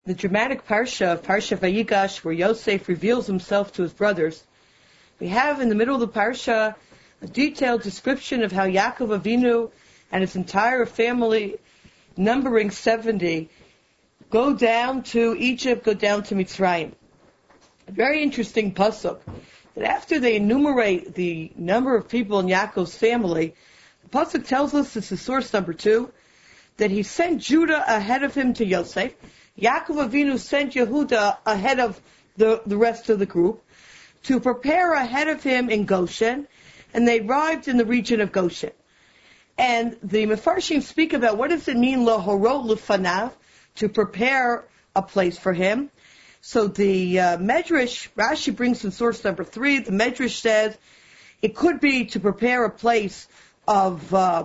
The dramatic parsha of Parsha Vayigash, where Yosef reveals himself to his brothers, we have in the middle of the parsha a detailed description of how Yaakov Avinu and his entire family, numbering 70, go down to Egypt, go down to Mitzrayim. A very interesting pasuk, that after they enumerate the number of people in Yaakov's family, the pasuk tells us, this is source number 2, that he sent Judah ahead of him to Yosef. Yaakov Avinu sent Yehuda ahead of the rest of the group to prepare ahead of him in Goshen, and they arrived in the region of Goshen. And the Mefarshim speak about what does it mean, lahorot lefanav, to prepare a place for him. So the Medrash, Rashi brings in source number 3, the Medrash says it could be to prepare a place of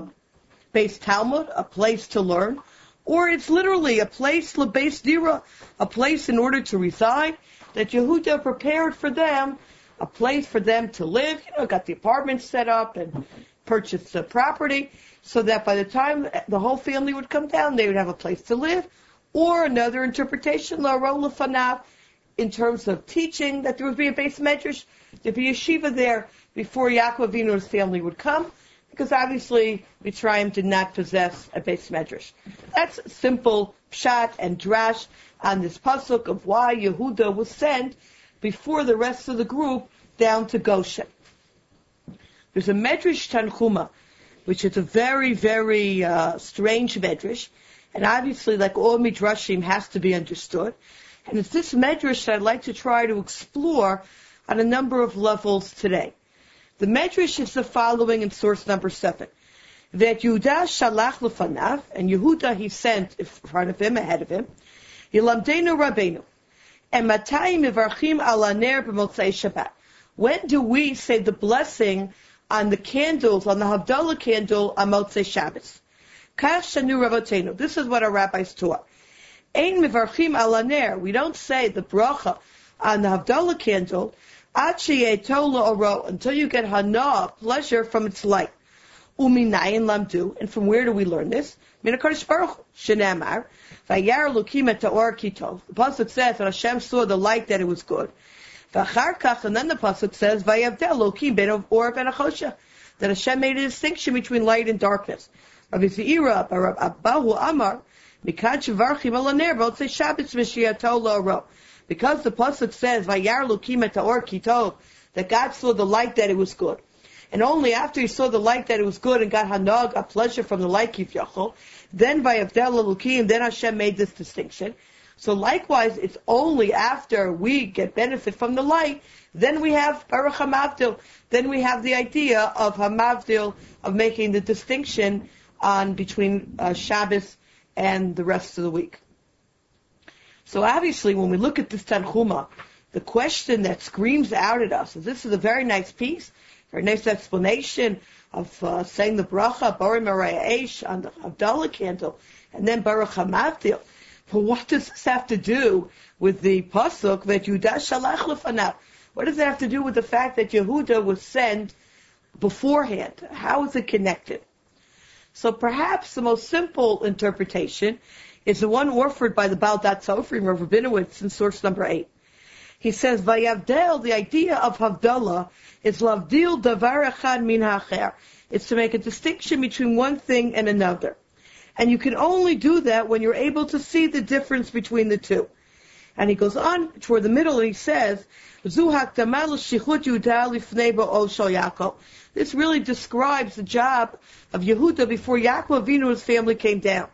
Beis Talmud, a place to learn, or it's literally a place, lebeis dira, a place in order to reside, that Yehuda prepared for them, a place for them to live, got the apartment set up and purchased the property, so that by the time the whole family would come down, they would have a place to live. Or another interpretation, la'arol lefanav, in terms of teaching, that there would be a base medrash, there'd be a yeshiva there before Yaakov Avinu's family would come, because obviously Mitzrayim did not possess a base medrash. That's simple pshat and drash on this pasuk of why Yehuda was sent before the rest of the group down to Goshen. There's a medrash Tanchuma, which is a very, very strange medrash, and obviously, like all midrashim, has to be understood. And it's this medrash that I'd like to try to explore on a number of levels today. The medrash is the following in source number 7. That Yehuda shalach lefanav, and Yehuda he sent in front of him, ahead of him, Yilamdenu Rabbeinu, and Matayim Mivarchim ala ner b'motzei Shabbat. When do we say the blessing on the candles, on the Havdalah candle on Motzei Shabbos? Kach shanu Ravotenu. This is what our rabbis taught. Ein Mivarchim ala ner. We don't say the bracha on the Havdalah candle until you get hana, pleasure from its light. Uminayin lamdu, and from where do we learn this? Min HaKadosh Baruch Hu, Shenamar, Vayar Elokim et ha'or kitov. The pasuk says that Hashem saw the light that it was good. V'achar kach, and then the pasuk says Vayavdel Elokim ben or ben achosha, that Hashem made a distinction between light and darkness. Rabbi Zeira, Abahu Amar, Mikad shevarchim ala ner b'otzei Shabbos v'shiyato la'oro. Because the pasuk says, "Vayar Elokim et ha'or kitov," that God saw the light that it was good, and only after He saw the light that it was good and got hanag, got pleasure from the light kifyachol, then Vayavdel Elokim, then Hashem made this distinction. So likewise, it's only after we get benefit from the light, then we have Baruch HaMavdil, then we have the idea of HaMavdil, of making the distinction on between Shabbos and the rest of the week. So obviously, when we look at this Tanchuma, the question that screams out at us is, this is a very nice piece, very nice explanation of saying the bracha, Bari Marei Eish, on the Havdalah candle, and then Baruch HaMavdil. But what does this have to do with the pasuk that Yehuda shalach lefanav? What does it have to do with the fact that Yehuda was sent beforehand? How is it connected? So perhaps the most simple interpretation is the one offered by the Baal Dat Sofrim, Rav Rabinowitz, in source number 8. He says, Vayavdel, the idea of Havdalah is lavdil davar echad min ha'acher. It's to make a distinction between one thing and another. And you can only do that when you're able to see the difference between the two. And he goes on toward the middle and he says, This really describes the job of Yehuda before Yaakov Avinu's family came down.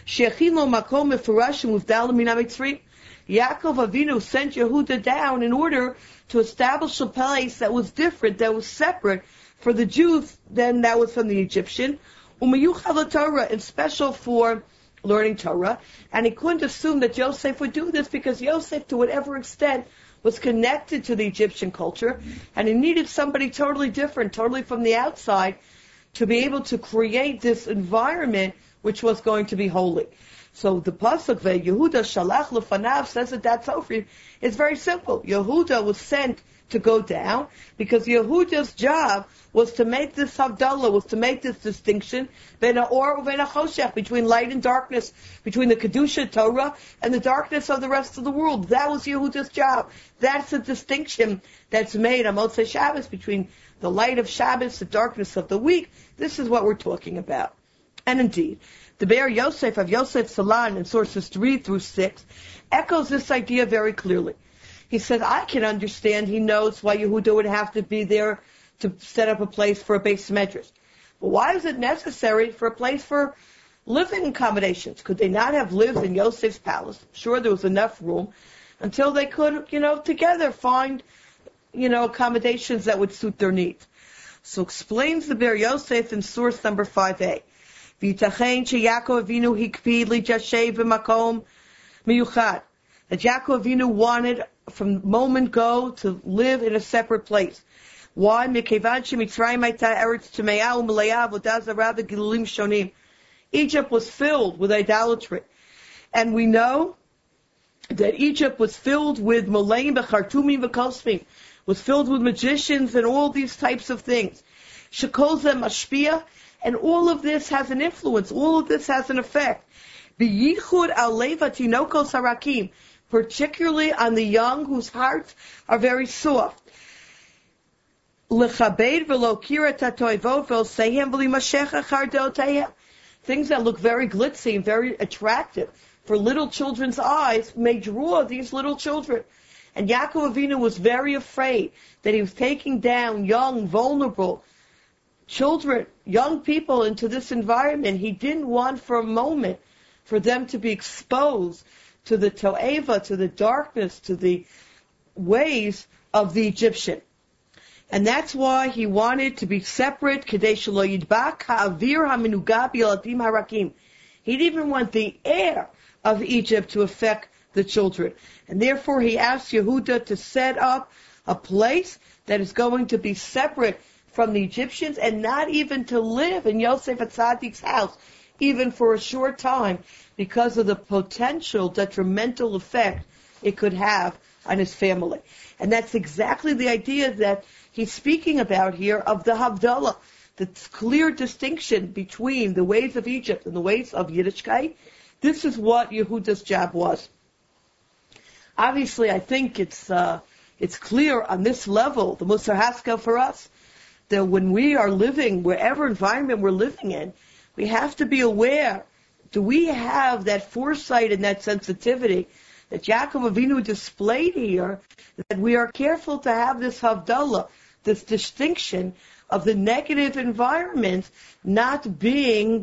Yaakov Avinu sent Yehuda down in order to establish a place that was different, that was separate for the Jews than that was from the Egyptian, and special for learning Torah. And he couldn't assume that Yosef would do this because Yosef, to whatever extent, was connected to the Egyptian culture, and he needed somebody totally different, totally from the outside, to be able to create this environment which was going to be holy. So the pasuk Yehuda shalach lefanav says that that's over. It's very simple. Yehuda was sent to go down because Yehuda's job was to make this havdalah, was to make this distinction between light and darkness, between the kedusha Torah and the darkness of the rest of the world. That was Yehuda's job. That's the distinction that's made on Motzei Shabbos between the light of Shabbos, the darkness of the week. This is what we're talking about. And indeed, the Be'er Yosef of Yosef Salan in sources 3 through 6 echoes this idea very clearly. He said, I can understand, he knows why Yehuda would have to be there to set up a place for a beis medrash. But why is it necessary for a place for living accommodations? Could they not have lived in Yosef's palace? Sure, there was enough room until they could, together find, accommodations that would suit their needs. So explains the Be'er Yosef in source number 5a. V'yitachen sheYaakov Avinu hikpid lijashev b'makom miyuchad. That Yaakov Avinu wanted from moment go to live in a separate place. Why? Egypt was filled with idolatry. And we know that Egypt was filled with Molayim, Bechartumim, Bekosmim, was filled with magicians and all these types of things. Shekoza Mashpia, and all of this has an influence, all of this has an effect. B'yichud al leva tinokos harakim, particularly on the young whose hearts are very soft. Lechabed v'lo kira tatoivot v'osehem v'limashech achar deotehem. Things that look very glitzy and very attractive for little children's eyes may draw these little children. And Yaakov Avinu was very afraid that he was taking down young, vulnerable children, young people into this environment. He didn't want for a moment for them to be exposed to the to'eva, to the darkness, to the ways of the Egyptian. And that's why he wanted to be separate. He didn't even want the air of Egypt to affect the children. And therefore he asked Yehuda to set up a place that is going to be separate from the Egyptians and not even to live in Yosef Atzadik's house, even for a short time, because of the potential detrimental effect it could have on his family. And that's exactly the idea that he's speaking about here of the Havdalah, the clear distinction between the ways of Egypt and the ways of Yiddishkeit. This is what Yehuda's job was. Obviously, I think it's clear on this level, the Musar Haskell for us, that when we are living, wherever environment we're living in, we have to be aware, do we have that foresight and that sensitivity that Yaakov Avinu displayed here, that we are careful to have this Havdalah, this distinction of the negative environment not being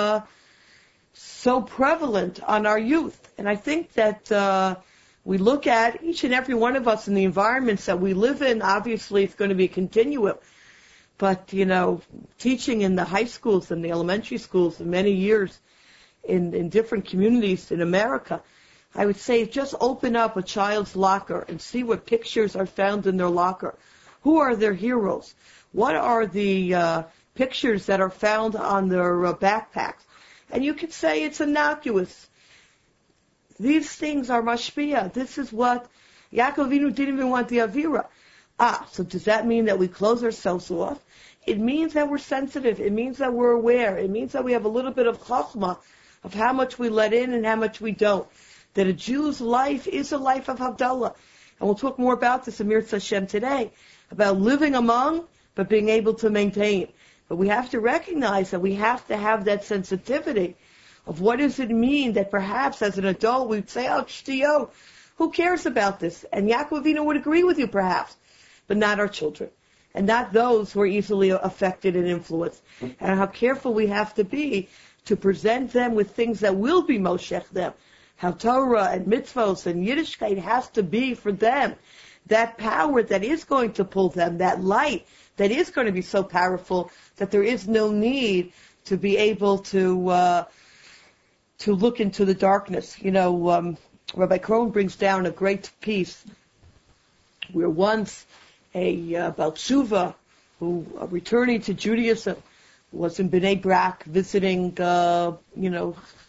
so prevalent on our youth. And I think that we look at each and every one of us in the environments that we live in. Obviously, it's going to be a continuum. But, teaching in the high schools and the elementary schools in many years in different communities in America, I would say just open up a child's locker and see what pictures are found in their locker. Who are their heroes? What are the pictures that are found on their backpacks? And you could say it's innocuous. These things are mashpia. This is what Yaakov Avinu didn't even want the avira. So does that mean that we close ourselves off? It means that we're sensitive. It means that we're aware. It means that we have a little bit of chachma of how much we let in and how much we don't. That a Jew's life is a life of Havdalah. And we'll talk more about this in Mirz Hashem today, about living among, but being able to maintain. But we have to recognize that we have to have that sensitivity of what does it mean that perhaps as an adult we'd say, oh, shtiyo, who cares about this? And Yaakov Avinu would agree with you perhaps, but not our children. And not those who are easily affected and influenced. And how careful we have to be to present them with things that will be moshech them. How Torah and mitzvos and Yiddishkeit has to be for them. That power that is going to pull them, that light that is going to be so powerful that there is no need to be able to look into the darkness. Rabbi Krohn brings down a great piece where once a Baal Tshuva who returning to Judaism was in Bnei Brak visiting,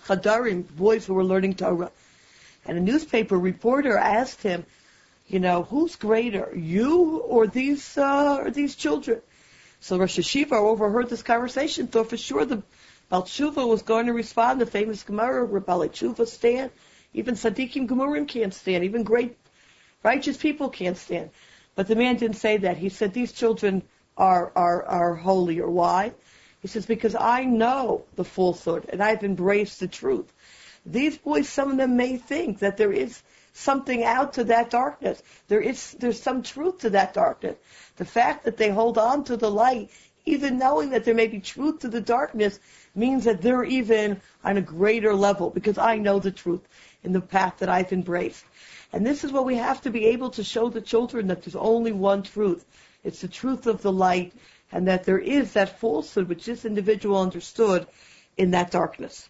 Chadarim, boys who were learning Torah. And a newspaper reporter asked him, who's greater, you or these children? So Rosh Hashiva overheard this conversation, thought for sure the Baal Tshuva was going to respond. The famous Gemara, where Baal Tshuva stand. Even Tzaddikim Gemurim can't stand. Even great righteous people can't stand. But the man didn't say that. He said, these children are holier. Why? He says, because I know the falsehood and I've embraced the truth. These boys, some of them may think that there is something out to that darkness. There's some truth to that darkness. The fact that they hold on to the light, even knowing that there may be truth to the darkness, means that they're even on a greater level, because I know the truth in the path that I've embraced. And this is what we have to be able to show the children, that there's only one truth. It's the truth of the light, and that there is that falsehood which this individual understood in that darkness.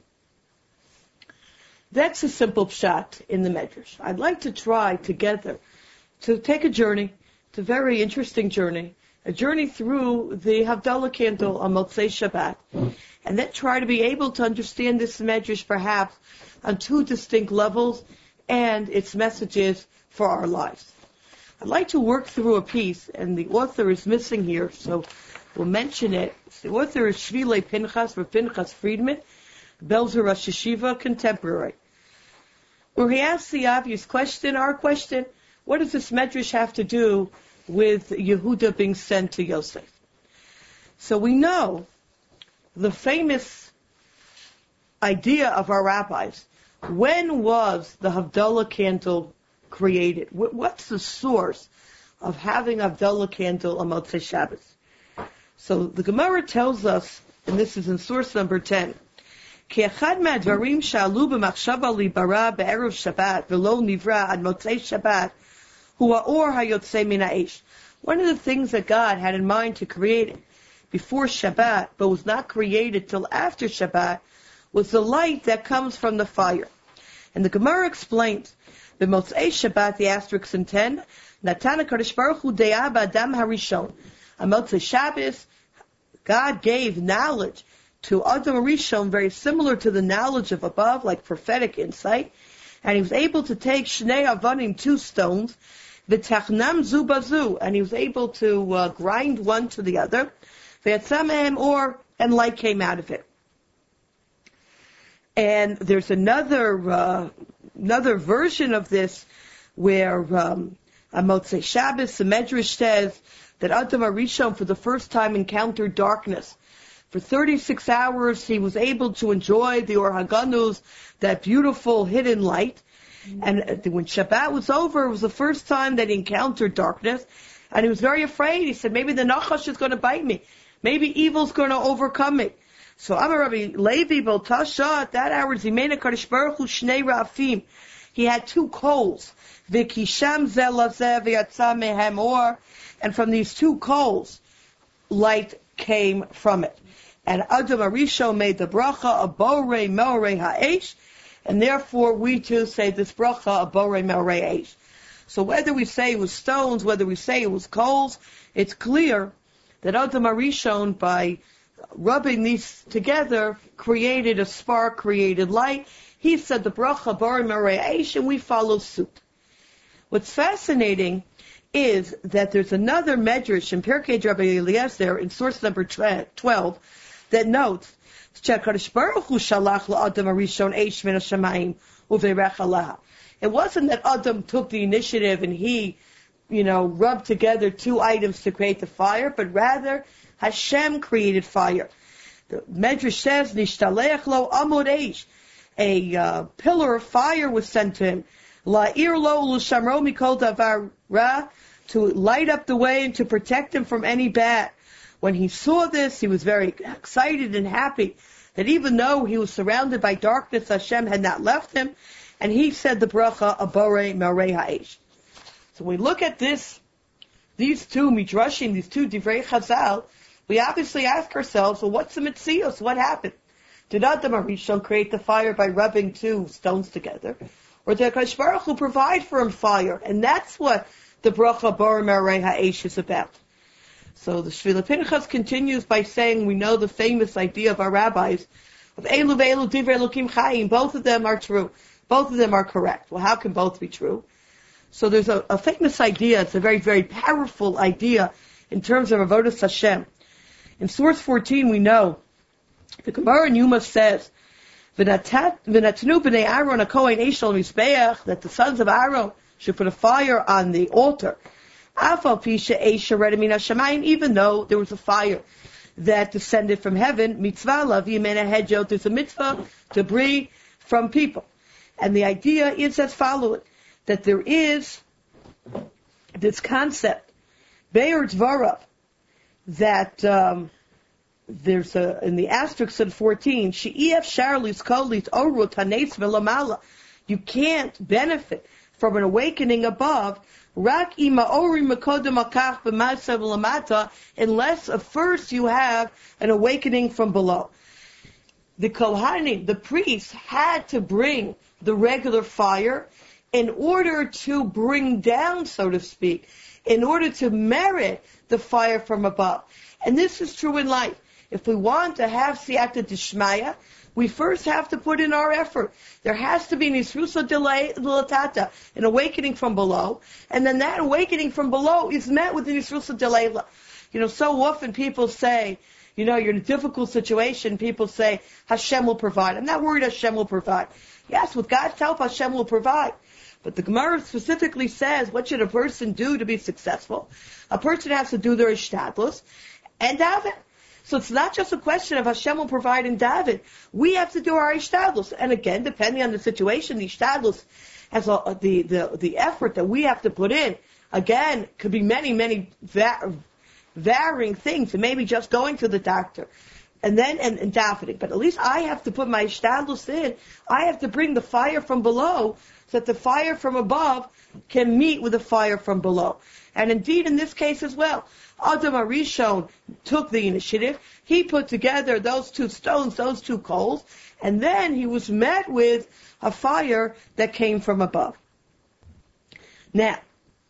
That's a simple pshat in the Medrash. I'd like to try together to take a journey, it's a very interesting journey, a journey through the Havdalah candle on Motzei Shabbat, and then try to be able to understand this Medrash perhaps on two distinct levels and its messages for our lives. I'd like to work through a piece, and the author is missing here, so we'll mention it. The author is Shvilei Pinchas, for Pinchas Friedman, Belzer Rosh Hashiva, contemporary, where he asks the obvious question, our question, what does this Medrash have to do with Yehuda being sent to Yosef? So we know the famous idea of our rabbis. When was the Havdalah candle created? What's the source of having Havdalah candle on Motzei Shabbos? So the Gemara tells us, and this is in source number 10, כי אחד מהדברים שעלו במחשבה להיברא בערב שבת ולא נברא עד מוצאי שבת הוא האור היוצא מן האש. One of the things that God had in mind to create it before Shabbat, but was not created till after Shabbat, was the light that comes from the fire. And the Gemara explains, b'motzei Shabbat, the asterisk in 10, Natan HaKadosh Baruch Hu de'ah b'adam harishon. On Motzei Shabbos, God gave knowledge to Adam Rishon, very similar to the knowledge of above, like prophetic insight. And he was able to take Shnei Avanim, 2 stones, v'tachnam zu bazu, and he was able to grind one to the other, v'yatzah mehem or, and light came out of it. And there's another version of this where on Motzei Shabbos, the Medrash says that Adam Rishon for the first time encountered darkness. For 36 hours, he was able to enjoy the Or HaGanuz, that beautiful hidden light. And when Shabbat was over, it was the first time that he encountered darkness. And he was very afraid. He said, maybe the Nachash is going to bite me. Maybe evil's going to overcome me. So Amar Rabbi Levi Baltasha, at that hour, Zimena Kadosh Baruch Hu Shnei Rafim. He had 2 coals. V'kisham ze lazeh v'yatza mehem or. And from these 2 coals, light came from it. And Adam Arishon made the bracha of Borei Melrei Ha'esh, and therefore we too say this bracha of Borei Melrei Ha'esh. So whether we say it was stones, whether we say it was coals, it's clear that Adam Arishon, by rubbing these together, created a spark, created light. He said the bracha Borei Melrei Ha'esh, and we follow suit. What's fascinating is that there's another medrash in Pirkei Rabbi Eliezer in source number 12 that notes it wasn't that Adam took the initiative and he, rubbed together 2 items to create the fire, but rather Hashem created fire. The Medrash says, Nishtalech lo amud eish, a pillar of fire was sent to him, la'ir lo l'shamro mikol davar ra, to light up the way and to protect him from any bad. When he saw this, he was very excited and happy that even though he was surrounded by darkness, Hashem had not left him, and he said the bracha Borei Melrei Ha'esh. So when we look at these 2 midrashim, these 2 divrei Chazal, we obviously ask ourselves, well, what's the mitzios? What happened? Did Adam Arishon create the fire by rubbing 2 stones together? Or did HaKadosh Baruch Hu provide for him fire? And that's what the bracha Borei Melrei Ha'esh is about. So the Shvilei Pinchas continues by saying, we know the famous idea of our rabbis, of Elu ve'elu divrei Elokim chayim. Both of them are true. Both of them are correct. Well, how can both be true? So there's a famous idea. It's a very, very powerful idea in terms of Avodas Hashem. In source 14, we know the Gemara in Yuma says, "V'natnu b'nei Aaron hakohen eish al mizbeach," that the sons of Aaron should put a fire on the altar. Afal pi she'eish yoredet min hashamayim, even though there was a fire that descended from heaven. Mitzvah lavi mena hedjot. There's a mitzvah to bring from people, and the idea is as follows: that there is this concept, Be'er Dvarav, that there's in the asterisk in 14, She'ef Sharlis Kolis Orut Hanes Velamala. You can't benefit from an awakening above, Rak Ima Ori Mekodem Akach B'Masa V'Lamata, unless first you have an awakening from below. The Kohanim, the priests, had to bring the regular fire in order to bring down, so to speak, in order to merit the fire from above. And this is true in life. If we want to have siyata d'shmaya, we first have to put in our effort. There has to be nisrusa dilatata, an awakening from below, and then that awakening from below is met with the nisrusa dilayla. So often people say, you're in a difficult situation, people say, Hashem will provide. I'm not worried Hashem will provide. Yes, with God's help, Hashem will provide. But the Gemara specifically says, what should a person do to be successful? A person has to do their ishtadlus and daven. So it's not just a question of Hashem will provide in daven. We have to do our ishtadlus. And again, depending on the situation, the ishtadlus has the effort that we have to put in. Again, could be many, many varying things. And maybe just going to the doctor. And then, and davening. But at least I have to put my ishtadlus in. I have to bring the fire from below, so that the fire from above can meet with the fire from below. And indeed, in this case as well, Adam HaRishon took the initiative. He put together those two stones, those two coals, and then he was met with a fire that came from above. Now,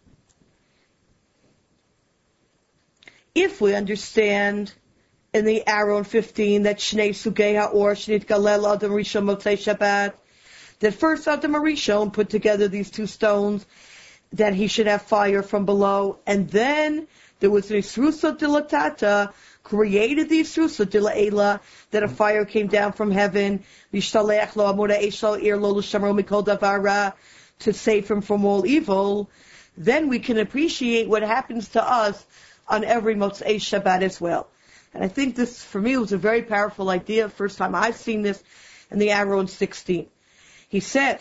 if we understand in the Aaron 15 that Shnei Sugei HaOr Shnit Galel Adam Rishon Motzei Shabbat, that first Adam HaRishon put together these two stones, that he should have fire from below, and then there was the Yisrusa Dilatata, created the Yisrusa Dila'ela, that a fire came down from heaven, Vishtalech lo Amura Eshal Ir lo L'Shamro Mikol Davara, to save him from all evil. Then we can appreciate what happens to us on every Motzei Shabbat as well. And I think this, for me, was a very powerful idea. First time I've seen this in the Aaron 16. He said,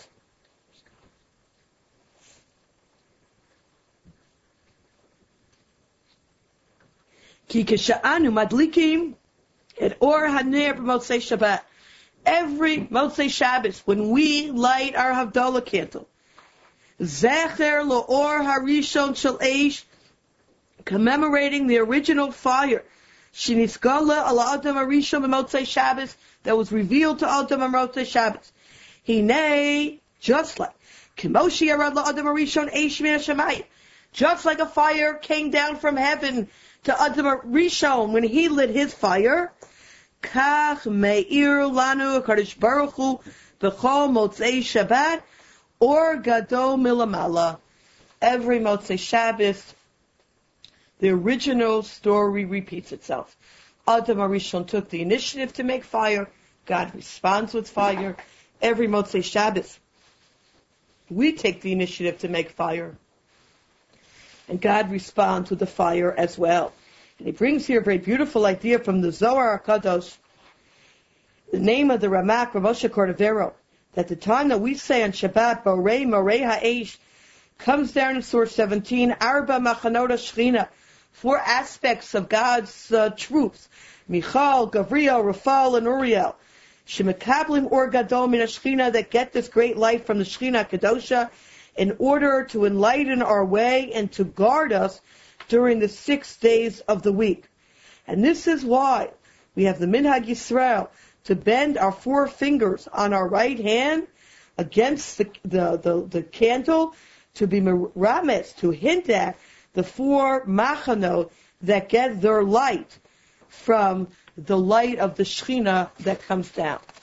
Ki kisha'anu madlikim et or haner b'motzei Shabbat. Every Motzei Shabbos, when we light our Havdalah candle, Zecher lo or harishon shel eish, commemorating the original fire, Shiniskala ala Adam HaRishon b'motzei Shabbos, that was revealed to Adam b'motzei Shabbos. Hinei, just like Kimoshi Yarad la'Adam HaRishon eish min hashamayim, just like a fire came down from heaven to Adam HaRishon when he lit his fire, Kach me'ir lanu HaKadosh Baruch Hu b'chol Motzei Shabbat or Gadol milamala. Every Motzei Shabbos, the original story repeats itself. Adam HaRishon took the initiative to make fire. God responds with fire. Every Motzei Shabbos, we take the initiative to make fire. And God responds with the fire as well. And he brings here a very beautiful idea from the Zohar HaKadosh, the name of the Ramak, Rav Moshe Cordovero, that the time that we say on Shabbat, Borei Morei Ha'esh, comes down in source 17, Arba Machanot HaShechina, 4 aspects of God's troops, Michal, Gavriel, Rafal, and Uriel, Shemekablim or Gadol min HaShechina, that get this great light from the Shechina Kadosha, in order to enlighten our way and to guard us during the 6 days of the week. And this is why we have the Minhag Yisrael, to bend our 4 fingers on our right hand against the candle, to be merames, to hint at the 4 machanot that get their light from the light of the Shechina that comes down.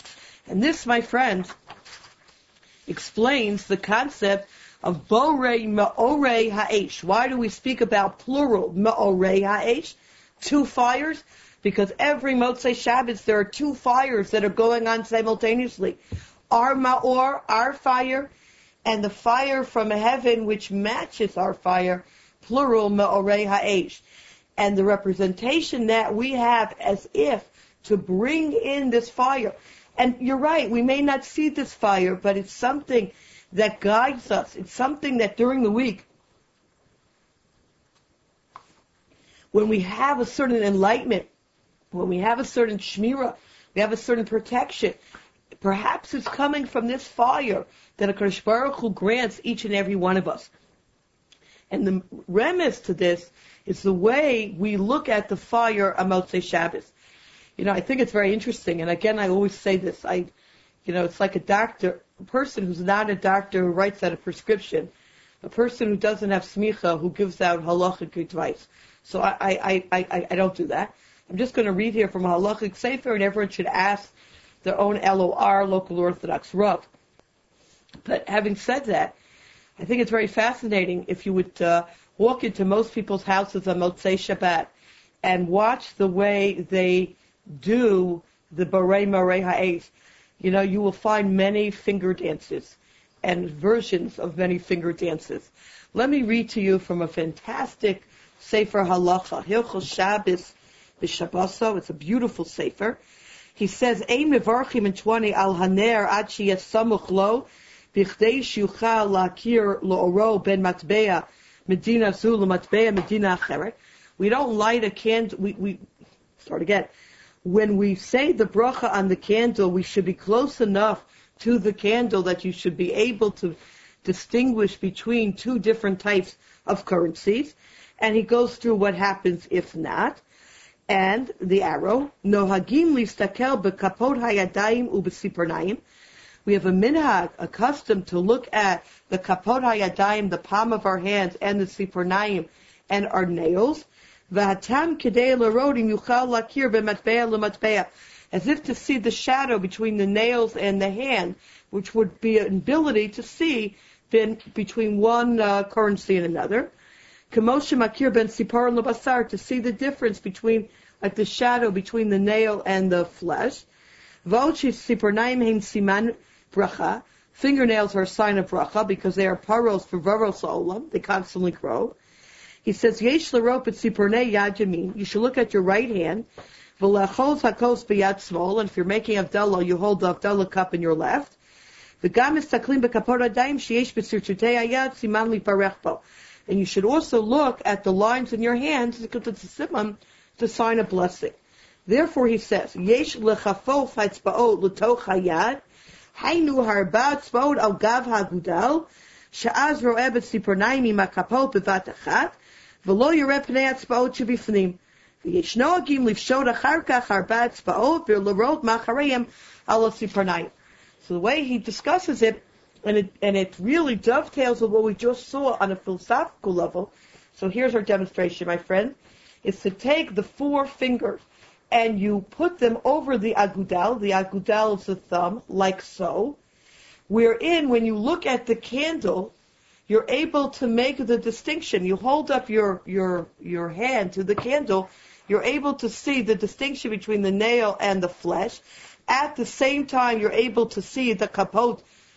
And this, my friend, explains the concept of Borei Ma'orei Ha'esh. Why do we speak about plural Ma'orei Ha'esh? Two fires? Because every Motzei Shabbos there are two fires that are going on simultaneously. Our Ma'or, our fire, and the fire from heaven which matches our fire, plural Ma'orei Ha'esh. And the representation that we have as if to bring in this fire. And you're right, we may not see this fire, but it's something that guides us. It's something that during the week, when we have a certain enlightenment, when we have a certain shmirah, we have a certain protection, perhaps it's coming from this fire that HaKadosh Baruch Hu grants each and every one of us. And the premise to this is the way we look at the fire on Motzei Shabbos. I think it's very interesting, and again, I always say this, it's like a person who's not a doctor who writes out a prescription, a person who doesn't have smicha who gives out halachic advice. So I don't do that. I'm just going to read here from a halachic sefer, and everyone should ask their own LOR, local Orthodox Rav. But having said that, I think it's very fascinating if you would walk into most people's houses on Motzei Shabbat and watch the way they do the Borei Ma'orei Ha'esh. You will find many finger dances and versions of many finger dances. Let me read to you from a fantastic Sefer Halacha, Hilchos Shabbos B'Shabboso. It's a beautiful Sefer. He says, Ein mevarchim in 20 al haner ad sheyeh samuch lo, b'chdei shuchal lakir lo'oro ben matbea medina zu l'matbea medina acheret. We don't light a candle. We start again. When we say the bracha on the candle, we should be close enough to the candle that you should be able to distinguish between two different types of currencies. And he goes through what happens if not. And the arrow, Nohagim listakel bekapot hayadayim ubesiparnayim. We have a minhag, a custom to look at the kapot hayadayim, the palm of our hands, and the siparnayim, and our nails. V'hatam kedei l'rodim yuchal lakir b'matbea l'matbea. As if to see the shadow between the nails and the hand, which would be an ability to see between one currency and another. Kamoshe makir ben sipar l'basar, to see the difference between, like the shadow between the nail and the flesh. V'ochi siparnaim heim siman bracha. Fingernails are a sign of bracha because they are paros for varos olam. They constantly grow. He says, Yesh l'rop et siparnei yad yamin. You should look at your right hand. V'lachos hakos b'yad small. And if you're making Havdalah, you hold the Havdalah cup in your left. V'gam istaklim b'kapot hadayim sheyesh b'sirtutei hayad siman liparech bo. And you should also look at the lines in your hands because it's a simon to sign a blessing. Therefore, he says, Yesh lechafof hatzbaot l'toch hayad, hainu harba tzbaot al gav hagudal, she'az ro'eh b'tziparnayim im hakapot b'vat achat, v'lo yoreh pnei hatzbaot shebifnim. V'yesh noagim lifshot achar kach harba tzbaot v'lerot machareim al tziparnayim. So the way he discusses it, and it really dovetails with what we just saw on a philosophical level. So here's our demonstration, my friend. It's to take the four fingers and you put them over the agudal. The agudal is the thumb, like so. Wherein, when you look at the candle, you're able to make the distinction. You hold up your hand to the candle, you're able to see the distinction between the nail and the flesh. At the same time, you're able to see the kapot,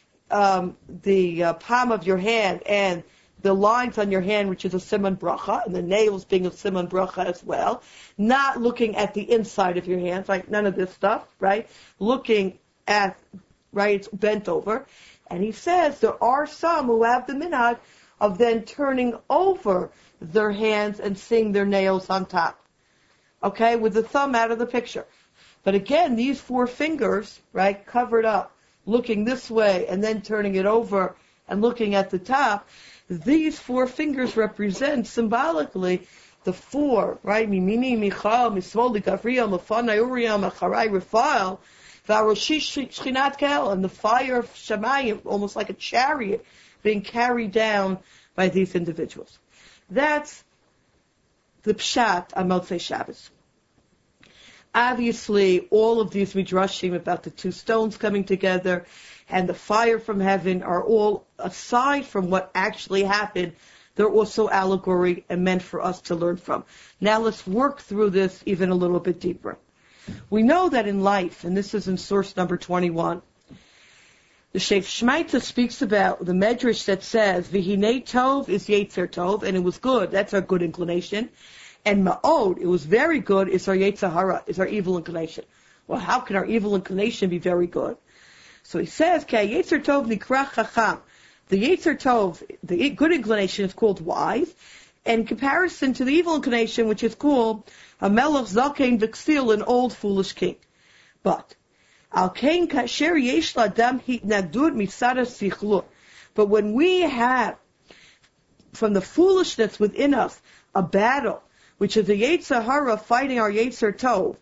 the palm of your hand and the lines on your hand, which is a siman bracha, and the nails being a siman bracha as well. Not looking at the inside of your hands, like none of this stuff, right? Looking at, right, it's bent over. And he says there are some who have the minhag of then turning over their hands and seeing their nails on top. Okay, with the thumb out of the picture. But again, these four fingers, right, covered up, looking this way and then turning it over and looking at the top, these four fingers represent symbolically the four, right? Mimini, Michal, Mismoli, Gavriel, Mafanai, Uriel, Macharai, Raphael, Varoshish, Shchinat Kel, and the fire of Shamayim, almost like a chariot being carried down by these individuals. That's the pshat on Motzei Shabbos. Obviously, all of these midrashim about the two stones coming together and the fire from heaven are all, aside from what actually happened, they're also allegory and meant for us to learn from. Now let's work through this even a little bit deeper. We know that in life, and this is in source number 21, the Sheikh Shmaita speaks about the medrash that says, V'hinei tov is yetzer tov, and it was good, that's our good inclination. And ma'od, it was very good, is our yetzer hara, is our evil inclination. Well, how can our evil inclination be very good? So he says, Ki yetzer tov nikra chacham. The yetzer tov, the good inclination, is called wise, in comparison to the evil inclination, which is called a melech zaken v'ksil, an old foolish king. But al kain kasher yesh ladam hitnagdut mitzad sichlut. But when we have from the foolishness within us a battle, which is the yetzer hara fighting our yetzer tov,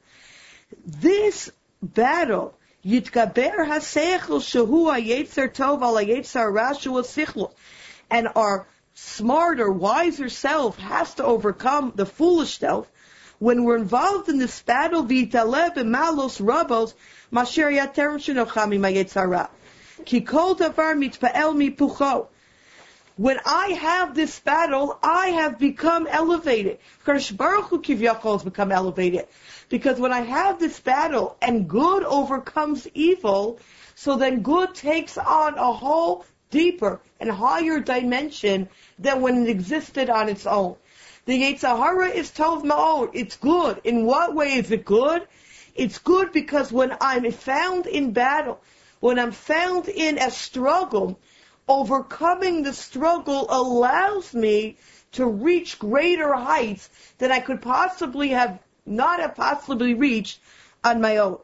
this battle yitgaber haseichel shehu hayetzer tov al hayetzer hara shehu sichlut, and our smarter, wiser self has to overcome the foolish self. When we're involved in this battle, v'yitaleh b'malos rabos masher yater shenocham hayetzer hara ki kol davar mitpa'el mipucho. When I have this battle, I have become elevated. Kadosh Baruch Hu Kivyachol has become elevated. Because when I have this battle and good overcomes evil, so then good takes on a whole deeper and higher dimension than when it existed on its own. The Yetzer Hara is Tov Ma'od. It's good. In what way is it good? It's good because when I'm found in battle, when I'm found in a struggle, overcoming the struggle allows me to reach greater heights than I could not have possibly reached on my own.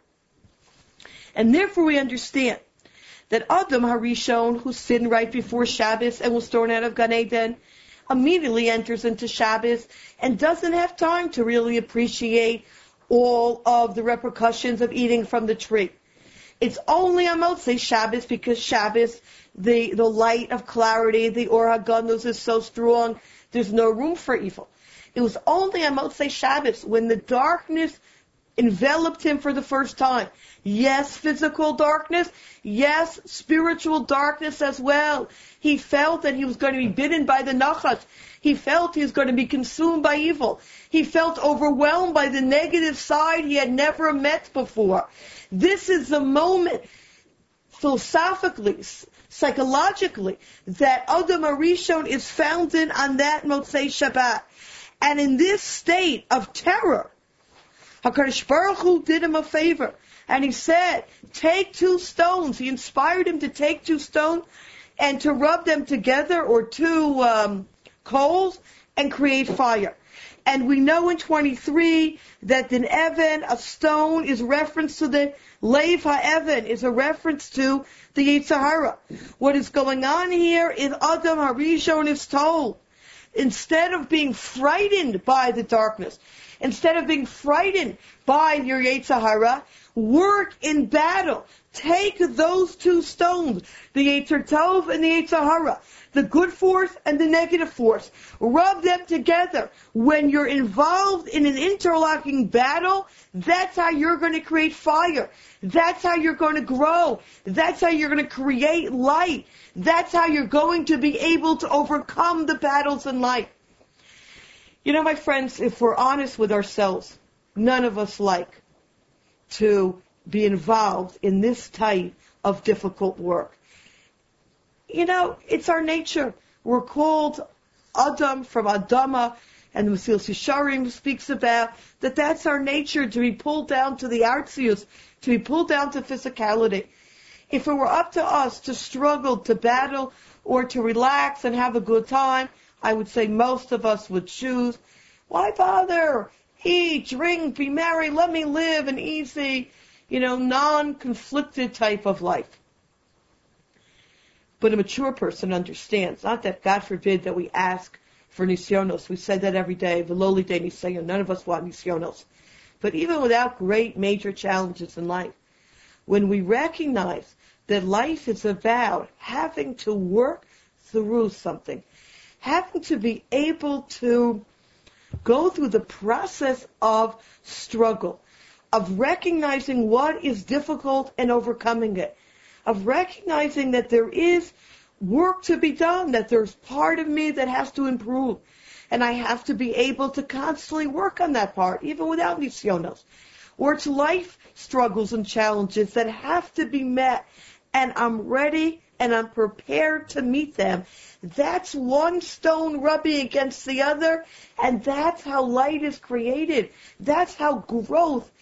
And therefore we understand that Adam Harishon, who sinned right before Shabbos and was thrown out of Gan Eden, immediately enters into Shabbos and doesn't have time to really appreciate all of the repercussions of eating from the tree. It's only on Motzei Shabbos, because Shabbos, the light of clarity, the Or HaGanuz is so strong, there's no room for evil. It was only on Motzei Shabbos when the darkness enveloped him for the first time. Yes, physical darkness. Yes, spiritual darkness as well. He felt that he was going to be bitten by the Nachash. He felt he was going to be consumed by evil. He felt overwhelmed by the negative side he had never met before. This is the moment, philosophically, psychologically, that Adam Harishon is founded on that Motzei Shabbat. And in this state of terror, HaKadosh Baruch Hu did him a favor. And he said, take 2 stones. He inspired him to take 2 stones and to rub them together, or 2 coals, and create fire. And we know in 23 that in Evan, a stone is reference to the Leiv HaEvan, is a reference to the Yetzer Hara. What is going on here is Adam Harishon is told, instead of being frightened by the darkness, instead of being frightened by your Yetzer Hara, work in battle. Take those 2 stones, the Yetzer Tov and the Yetzer Hara, the good force and the negative force. Rub them together. When you're involved in an interlocking battle, that's how you're going to create fire. That's how you're going to grow. That's how you're going to create light. That's how you're going to be able to overcome the battles in life. You know, my friends, if we're honest with ourselves, none of us like to be involved in this type of difficult work. You know, it's our nature. We're called Adam from Adama, and the Mesilas Yesharim speaks about that that's our nature, to be pulled down to the artzius, to be pulled down to physicality. If it were up to us to struggle, to battle, or to relax and have a good time, I would say most of us would choose, why bother? Eat, drink, be merry, let me live an easy, non-conflicted type of life. But a mature person understands, not that, God forbid, that we ask for nisyonos. We say that every day, v'lo lidei nisayon. None of us want nisyonos. But even without great major challenges in life, when we recognize that life is about having to work through something, having to be able to go through the process of struggle, of recognizing what is difficult and overcoming it, of recognizing that there is work to be done, that there's part of me that has to improve, and I have to be able to constantly work on that part, even without nisyonos. Or it's life struggles and challenges that have to be met, and I'm ready and I'm prepared to meet them. That's one stone rubbing against the other, and that's how light is created. That's how growth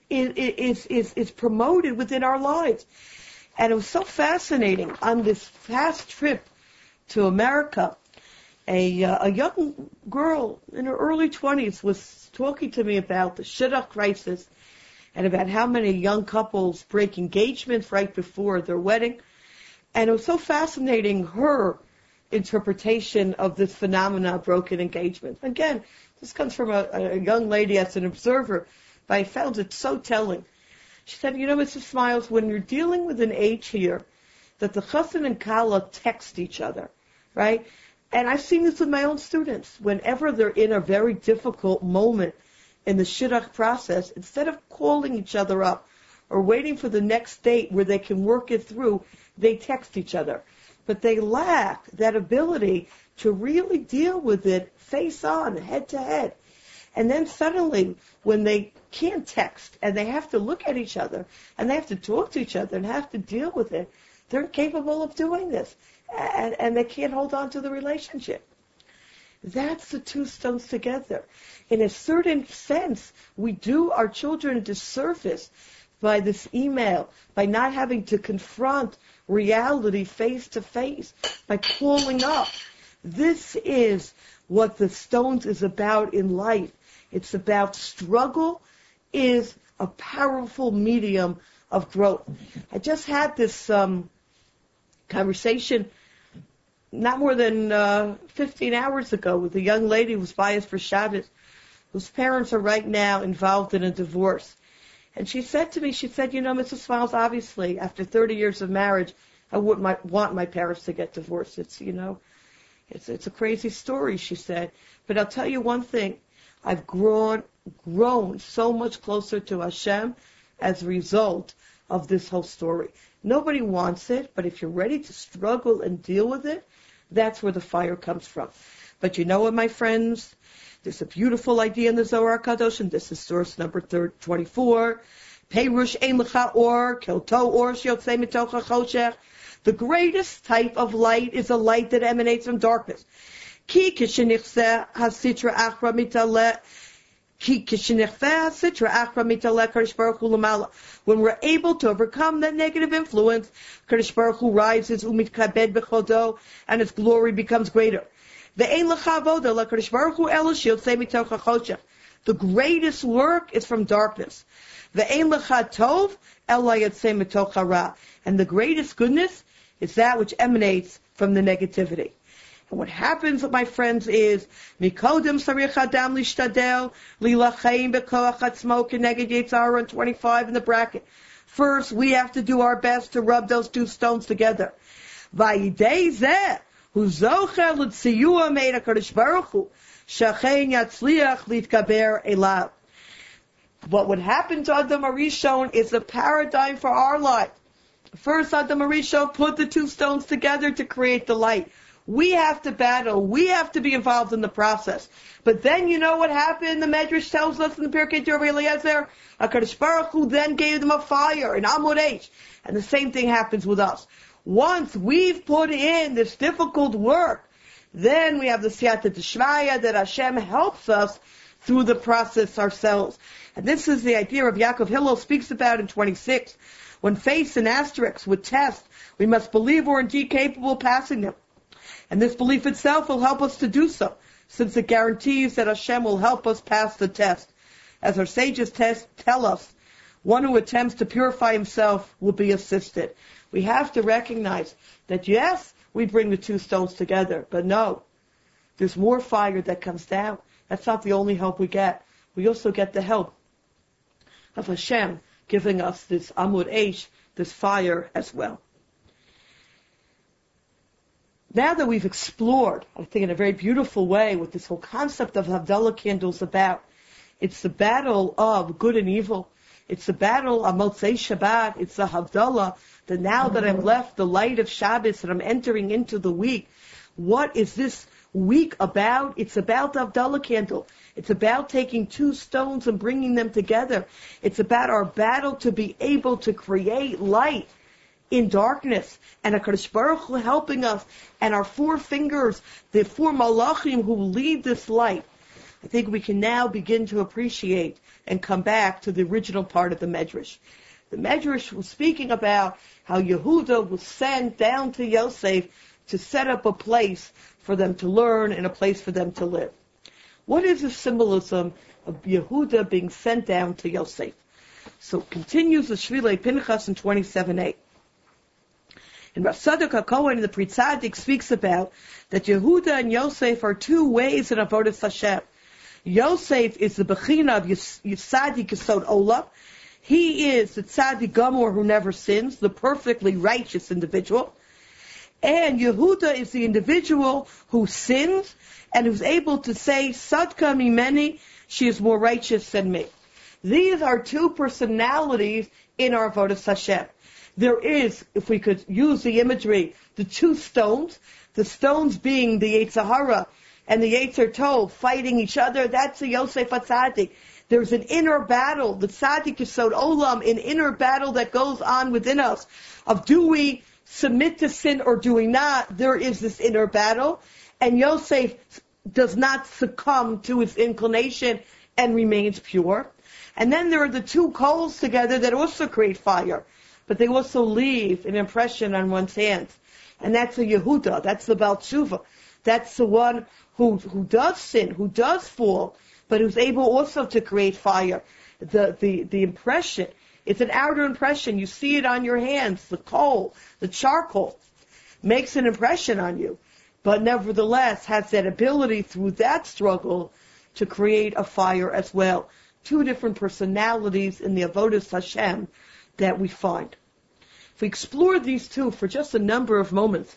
is promoted within our lives. And it was so fascinating. On this past trip to America, a young girl in her early 20s was talking to me about the shidduch crisis and about how many young couples break engagements right before their wedding. And it was so fascinating, her interpretation of this phenomena of broken engagement. Again, this comes from a young lady as an observer, but I found it so telling. She said, Mrs. Smiles, when you're dealing with an age here, that the chassan and kala text each other, right? And I've seen this with my own students. Whenever they're in a very difficult moment in the shidduch process, instead of calling each other up or waiting for the next date where they can work it through, they text each other. But they lack that ability to really deal with it face on, head to head. And then suddenly, when they can't text and they have to look at each other and they have to talk to each other and have to deal with it, they're incapable of doing this. And they can't hold on to the relationship. That's the two stones together. In a certain sense, we do our children a disservice by this email, by not having to confront reality face to face, by calling up. This is what the stones is about in life. It's about struggle is a powerful medium of growth. I just had this conversation not more than 15 hours ago with a young lady who was by us for Shabbos, whose parents are right now involved in a divorce. And she said to me, Mrs. Smiles, obviously, after 30 years of marriage, I wouldn't want my parents to get divorced. It's a crazy story, she said. But I'll tell you one thing. I've grown so much closer to Hashem as a result of this whole story. Nobody wants it, but if you're ready to struggle and deal with it, that's where the fire comes from. But you know what, my friends? There's a beautiful idea in the Zohar Kadosh, and this is source number 24. Peirush ein lecha or, kilto or, sheyotzei mitocha choshech. The greatest type of light is a light that emanates from darkness. Ki kishenichse hasitra achra mitale. When we're able to overcome that negative influence, Kadosh Baruch Hu rises, umitkabed bechodo, and His glory becomes greater. The greatest work is from darkness. And the greatest goodness is that which emanates from the negativity. And what happens, my friends, is Mikodem Sarich Adam Lishtadel Lilachaim Bekoach Atzmo Keneged Yetzara 25 in the bracket. First, we have to do our best to rub those two stones together. Vayidei Zeh Hu Zocher L'Tziyua Meid HaKadosh Baruch Hu Shachein Yatzliach Litkaber Elav. What would happen to Adam HaRishon is a paradigm for our life. First, Adam HaRishon put the two stones together to create the light. We have to battle. We have to be involved in the process. But then you know what happened? The Medrash tells us in the Pirkei Torah Eliezer, HaKadosh Baruch Hu then gave them a fire in Amud Eish. And the same thing happens with us. Once we've put in this difficult work, then we have the Siyata D'Shmaya that Hashem helps us through the process ourselves. And this is the idea of Yaakov Hillel speaks about in 26. When faced in asterisks with tests, we must believe we're indeed capable of passing them. And this belief itself will help us to do so, since it guarantees that Hashem will help us pass the test. As our sages tell us, one who attempts to purify himself will be assisted. We have to recognize that yes, we bring the two stones together, but no, there's more fire that comes down. That's not the only help we get. We also get the help of Hashem giving us this Amud Eish, this fire as well. Now that we've explored, I think in a very beautiful way, what this whole concept of Havdalah candles about, it's the battle of good and evil. It's the battle on Motzei Shabbat. It's the Havdalah. That now that I've left the light of Shabbos and I'm entering into the week, what is this week about? It's about the Havdalah candle. It's about taking two stones and bringing them together. It's about our battle to be able to create light in darkness, and HaKadosh Baruch Hu helping us, and our four fingers, the four malachim who lead this light. I think we can now begin to appreciate and come back to the original part of the Medrash. The Medrash was speaking about how Yehuda was sent down to Yosef to set up a place for them to learn and a place for them to live. What is the symbolism of Yehuda being sent down to Yosef? So continues the Shvilei Pinchas in 27a. And Rav Tzadok HaKohen in the Pri Tzadik speaks about that Yehuda and Yosef are two ways in Avodas Hashem. Yosef is the Bechina of Tzadik Yesod Olam. He is the Tzadik Gamor who never sins, the perfectly righteous individual. And Yehuda is the individual who sins and who's able to say, Sadka mimeni, she is more righteous than me. These are two personalities in our Avodas Hashem. There is, if we could use the imagery, the two stones, the stones being the Yetzer Hara and the Yetzer Tov fighting each other. That's the Yosef HaTzadik. There's an inner battle, the Tzadik Yesod Olam, an inner battle that goes on within us of do we submit to sin or do we not? There is this inner battle, and Yosef does not succumb to his inclination and remains pure. And then there are the two coals together that also create fire, but they also leave an impression on one's hands. And that's a Yehuda, that's the Baal Tshuva. That's the one who does sin, who does fall, but who's able also to create fire. The impression, it's an outer impression. You see it on your hands, the coal, the charcoal, makes an impression on you, but nevertheless has that ability through that struggle to create a fire as well. Two different personalities in the Avodas Hashem that we find. If we explore these two for just a number of moments,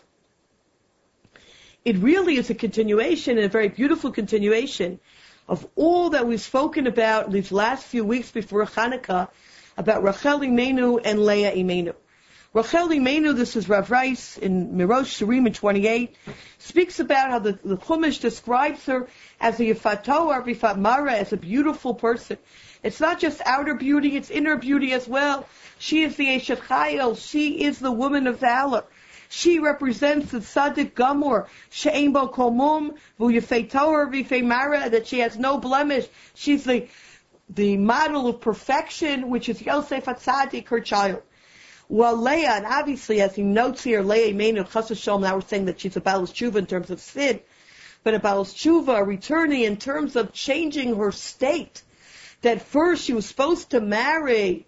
it really is a continuation, and a very beautiful continuation, of all that we've spoken about these last few weeks before Hanukkah, about Rachel Imenu and Leah Imenu. Rachel Imenu, this is Rav Rice in Mirosh Shirim in 28, speaks about how the Chumash describes her as a Yifat Toar, Yifat Mara, as a beautiful person. It's not just outer beauty, it's inner beauty as well. She is the Eshet Chayil, she is the woman of valor. She represents the Tzadik Gamor, She'ein Bo Kol Mum, V'u Yifei Toar V'Yifei Mara, that she has no blemish. She's the model of perfection, which is Yosef HaTzadik, her child. Well, Leah, and obviously, as he notes here, Leah Imenu, Chas V'Shalom, now we're saying that she's a Baal's Tshuva in terms of sin, but a Baal's Tshuva, returning in terms of changing her state. That first she was supposed to marry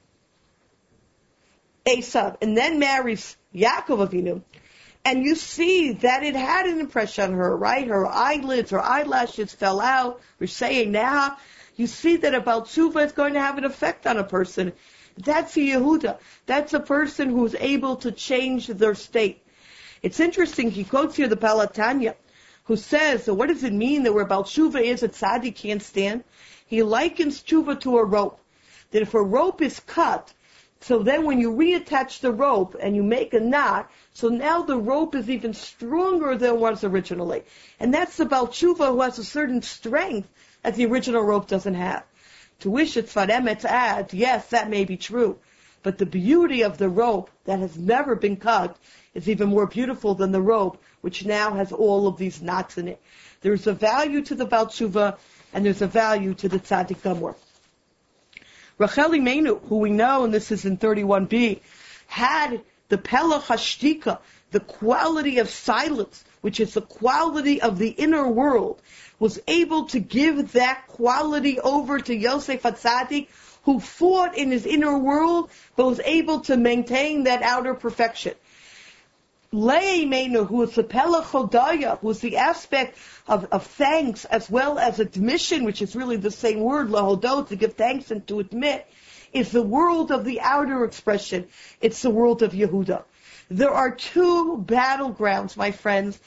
Esav, and then marries Yaakov Avinu, and you see that it had an impression on her, right? Her eyelids, her eyelashes fell out. We're saying now, you see that a Baal Tshuva is going to have an effect on a person. That's a Yehuda. That's a person who's able to change their state. It's interesting, he quotes here the Baal Tanya, who says, so what does it mean that where Baal Tshuva is, a tzaddik can't stand? He likens tshuva to a rope. That if a rope is cut, so then when you reattach the rope and you make a knot, so now the rope is even stronger than it was originally. And that's the Baal Tshuva who has a certain strength that the original rope doesn't have. To which it's Farem to add, yes, that may be true, but the beauty of the rope that has never been cut is even more beautiful than the rope which now has all of these knots in it. There's a value to the Baal Tshuva, and there's a value to the Tzadik Gamor. Rachel Imenu, who we know, and this is in 31b, had the Pelach Hashtika, the quality of silence, which is the quality of the inner world, was able to give that quality over to Yosef HaTzadik, who fought in his inner world, but was able to maintain that outer perfection. Leah Imenu, who is the Pelach Hodaya, who is the aspect of thanks as well as admission, which is really the same word, lahodot, to give thanks and to admit, is the world of the outer expression. It's the world of Yehuda. There are two battlegrounds, my friends,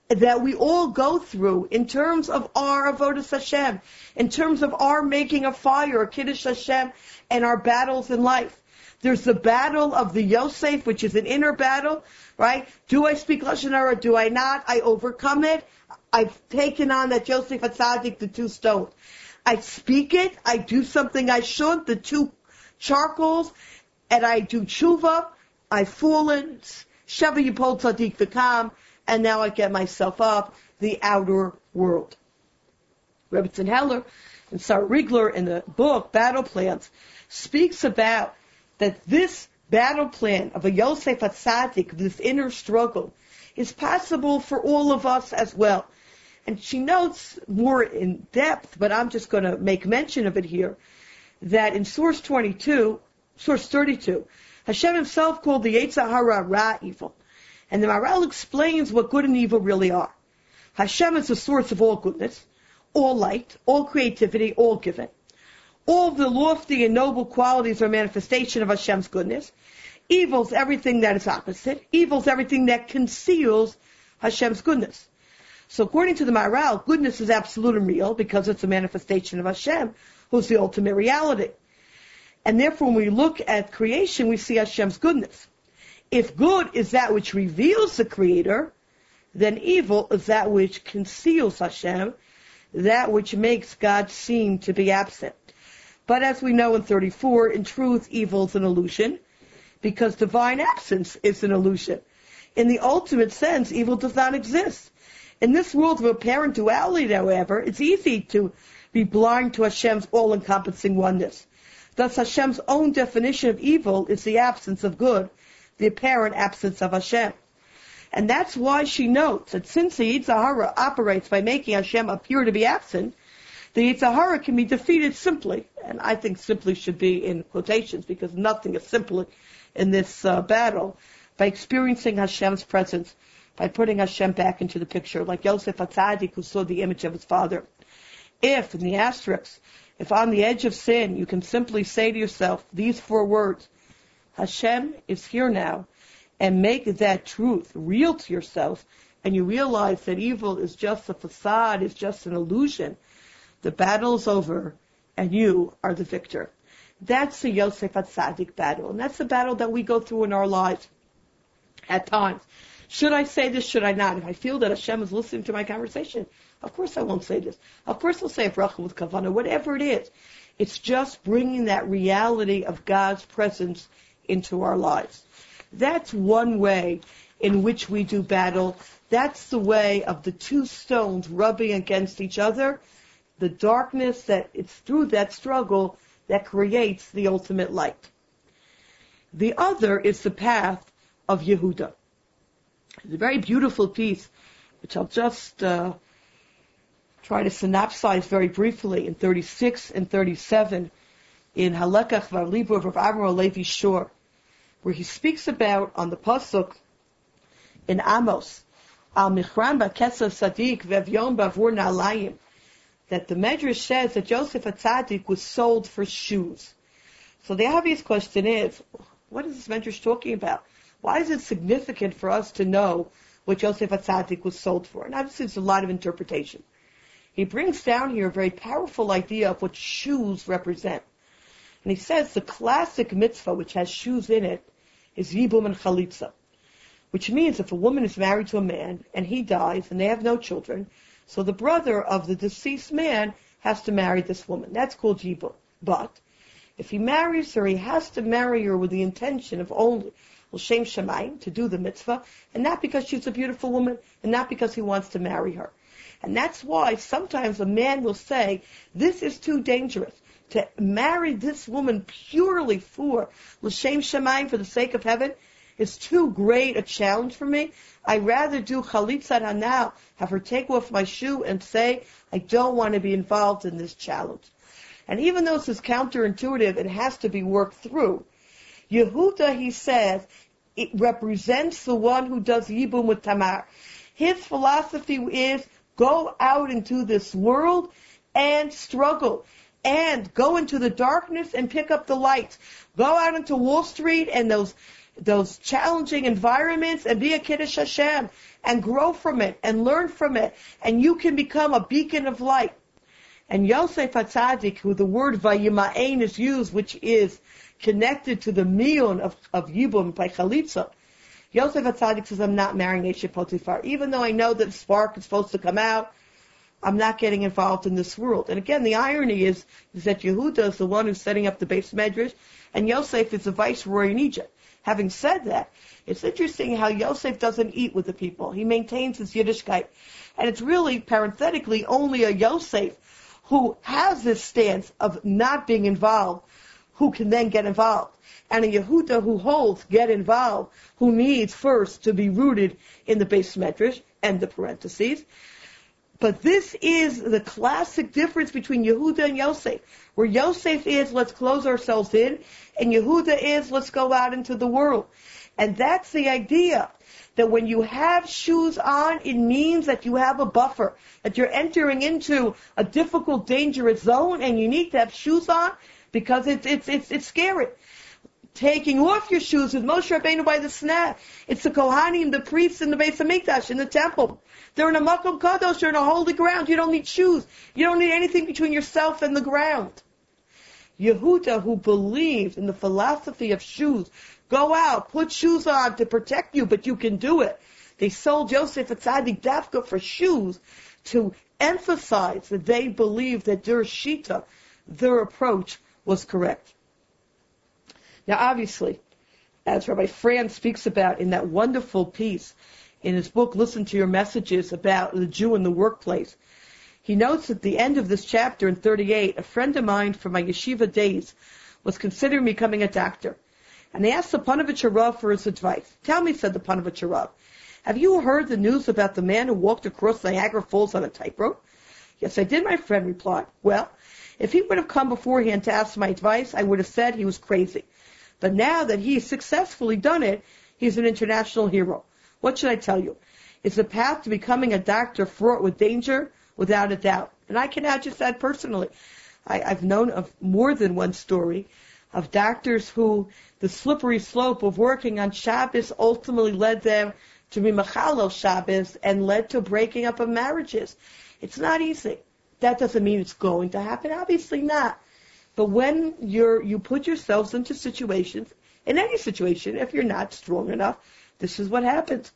that we all go through in terms of our avodas Hashem, in terms of our making a fire, a kiddush Hashem, and our battles in life. There's the battle of the Yosef, which is an inner battle, right? Do I speak Lashon Hara? Do I not? I overcome it. I've taken on that Yosef HaTzadik, the 2 stones. I speak it. I do something I shouldn't, the 2 charcoals, and I do tshuva. I've fallen. Sheva Yipol Tzadik V'Kam. And now I get myself up, the outer world. Rebbetzin Heller and Sarah Rigler in the book Battle Plans speaks about that this battle plan of a Yosef HaTzadik, this inner struggle, is possible for all of us as well. And she notes more in depth, but I'm just going to make mention of it here, that in source 32, Hashem himself called the Yetzer Hara Ra evil. And the Maharal explains what good and evil really are. Hashem is the source of all goodness, all light, all creativity, all giving. All the lofty and noble qualities are a manifestation of Hashem's goodness. Evil's everything that is opposite. Evil's everything that conceals Hashem's goodness. So according to the Maharal, goodness is absolute and real because it's a manifestation of Hashem, who's the ultimate reality. And therefore, when we look at creation, we see Hashem's goodness. If good is that which reveals the Creator, then evil is that which conceals Hashem, that which makes God seem to be absent. But as we know in 34, in truth, evil is an illusion, because divine absence is an illusion. In the ultimate sense, evil does not exist. In this world of apparent duality, however, it's easy to be blind to Hashem's all-encompassing oneness. Thus, Hashem's own definition of evil is the absence of good, the apparent absence of Hashem. And that's why she notes that since the Yetzer Hara operates by making Hashem appear to be absent, the Yetzer Hara can be defeated simply, and I think simply should be in quotations because nothing is simple in this battle, by experiencing Hashem's presence, by putting Hashem back into the picture, like Yosef HaTzadik, who saw the image of his father. If, in the asterisk, if on the edge of sin, you can simply say to yourself these 4 words, Hashem is here now, and make that truth real to yourself, and you realize that evil is just a facade, is just an illusion, the battle is over, and you are the victor. That's the Yosef HaTzadik battle, and that's the battle that we go through in our lives at times. Should I say this? Should I not? If I feel that Hashem is listening to my conversation, of course I won't say this. Of course I'll say a bracha with kavanah, whatever it is. It's just bringing that reality of God's presence into our lives. That's one way in which we do battle. That's the way of the 2 stones rubbing against each other. The darkness, that it's through that struggle that creates the ultimate light. The other is the path of Yehuda. It's a very beautiful piece, which I'll just try to synopsize very briefly in 36 and 37 in Halakach Varlibur of Amro Levi Shor, where he speaks about, on the pasuk in Amos, Al Michran Ba'Kesef Sadiq V'Evyon Ba'Vur Na'alayim, that the Medrash says that Yosef HaTzadik was sold for shoes. So the obvious question is, what is this Medrash talking about? Why is it significant for us to know what Yosef HaTzadik was sold for? And obviously there's a lot of interpretation. He brings down here a very powerful idea of what shoes represent. And he says the classic mitzvah, which has shoes in it, is Yibum and Chalitza, which means if a woman is married to a man and he dies and they have no children, so the brother of the deceased man has to marry this woman. That's called Yibum. But if he marries her, he has to marry her with the intention of only L'Shem Shamayim, to do the mitzvah, and not because she's a beautiful woman, and not because he wants to marry her. And that's why sometimes a man will say, this is too dangerous. To marry this woman purely for L'Shem Shamayim, for the sake of heaven, is too great a challenge for me. I'd rather do Chalitzat Hanal, have her take off my shoe and say, I don't want to be involved in this challenge. And even though this is counterintuitive, it has to be worked through. Yehuda, he says, it represents the one who does Yibum with Tamar. His philosophy is, go out into this world and struggle. And go into the darkness and pick up the lights. Go out into Wall Street and those those challenging environments and be a Kiddush Hashem and grow from it and learn from it, and you can become a beacon of light. And Yosef HaTzadik, who the word Vayima'en is used, which is connected to the miyun of Yibum by Chalitza, Yosef HaTzadik says, I'm not marrying Eshet Potiphar. Even though I know that the spark is supposed to come out, I'm not getting involved in this world. And again, the irony is that Yehuda is the one who's setting up the base medrash, and Yosef is the viceroy in Egypt. Having said that, it's interesting how Yosef doesn't eat with the people. He maintains his Yiddishkeit. And it's really, parenthetically, only a Yosef who has this stance of not being involved, who can then get involved. And a Yehuda who holds get involved, who needs first to be rooted in the base medrash and the parentheses. But this is the classic difference between Yehuda and Yosef, where Yosef is, let's close ourselves in, and Yehuda is, let's go out into the world. And that's the idea, that when you have shoes on, it means that you have a buffer, that you're entering into a difficult, dangerous zone, and you need to have shoes on because it's scary. Taking off your shoes with Moshe Rabbeinu by the snap. It's the Kohanim, the priests in the Beis Hamikdash, in the temple. They're in a Makom Kadosh, they're in a holy ground. You don't need shoes. You don't need anything between yourself and the ground. Yehuda, who believed in the philosophy of shoes, go out, put shoes on to protect you, but you can do it. They sold Yosef HaTzadik Dafka for shoes to emphasize that they believed that their shita, their approach, was correct. Now, obviously, as Rabbi Franz speaks about in that wonderful piece in his book, Listen to Your Messages, about the Jew in the workplace, he notes at the end of this chapter in 38, a friend of mine from my yeshiva days was considering becoming a doctor. And he asked the Panovich Rav for his advice. Tell me, said the Panovich Rav, have you heard the news about the man who walked across Niagara Falls on a tightrope? Yes, I did, my friend replied. Well, if he would have come beforehand to ask my advice, I would have said he was crazy. But now that he has successfully done it, he's an international hero. What should I tell you? Is the path to becoming a doctor fraught with danger? Without a doubt. And I can add just that personally. I've known of more than one story of doctors who the slippery slope of working on Shabbos ultimately led them to be Machalo Shabbos and led to breaking up of marriages. It's not easy. That doesn't mean it's going to happen. Obviously not. But when you put yourselves into situations, in any situation, if you're not strong enough, this is what happens.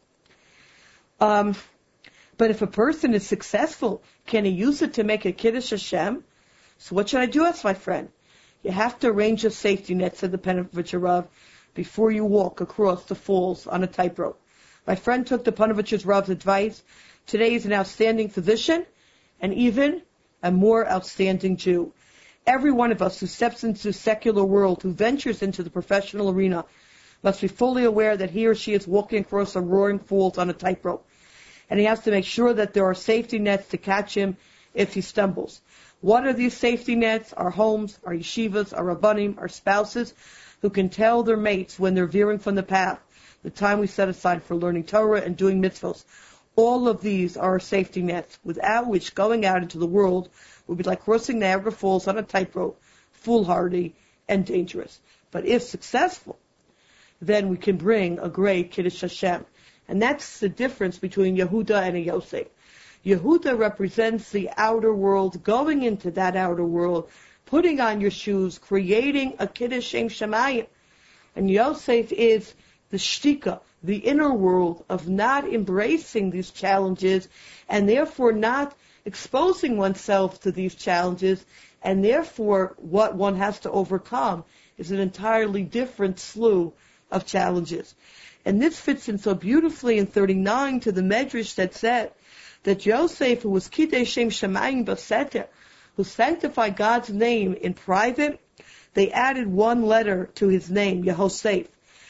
But if a person is successful, can he use it to make a Kiddush Hashem? So what should I do, asked my friend? You have to arrange a safety net, said the Panovich Rav, before you walk across the falls on a tightrope. My friend took the Panovich Rav's advice. Today he's an outstanding physician and even a more outstanding Jew. Every one of us who steps into the secular world, who ventures into the professional arena, must be fully aware that he or she is walking across a roaring falls on a tightrope. And he has to make sure that there are safety nets to catch him if he stumbles. What are these safety nets? Our homes, our yeshivas, our rabbanim, our spouses, who can tell their mates when they're veering from the path, the time we set aside for learning Torah and doing mitzvos. All of these are our safety nets, without which going out into the world would be like crossing Niagara Falls on a tightrope, foolhardy and dangerous. But if successful, then we can bring a great Kiddush Hashem. And that's the difference between Yehuda and a Yosef. Yehuda represents the outer world, going into that outer world, putting on your shoes, creating a Kiddush Shem Shemayim. And Yosef is the shtika, the inner world of not embracing these challenges and therefore not exposing oneself to these challenges, and therefore what one has to overcome is an entirely different slew of challenges. And this fits in so beautifully in 39 to the Medrash that said that Yosef, who was Kidei Shem Shemayim Baseter, who sanctified God's name in private, they added one letter to his name, Yehosef.